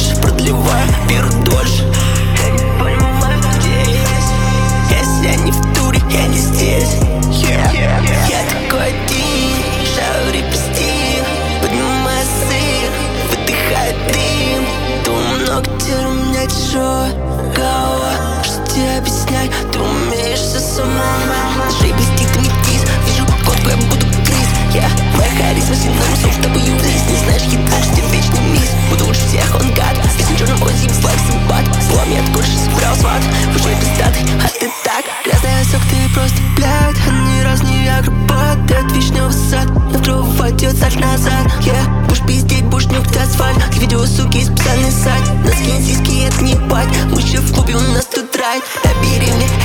больше, продлеваю, беру дольше. Я не понимаю, где есть. Если я не в туре, я не здесь. Я такой один, шаурю по стилю, поднимаю сыр, выдыхаю дым. Думаю, много дел, у меня тяжелая голова. Что тебе объяснять, ты умеешь все сама. Шей блестит аметист, вижу фотку, я буду Крис. Моя харизма, синоним слов, с тобой юрист. Не знаешь, едва что тебе вечный мисс. Буду лучше всех, он гад. Песен черным озим, слайк, симпат. Слом я от кожи собрал сват. Уже пиздатый, а ты так. Грязный сок, ты просто блядь. А ни разу не акробат. От вишневый сад, на кровь идет сальт назад. Будешь пиздеть, будешь нюхать асфальт. К видео, суки, специальный сайт. Носки, сиськи, это не пать. Мы еще в клубе, у нас тут рай. Набери мне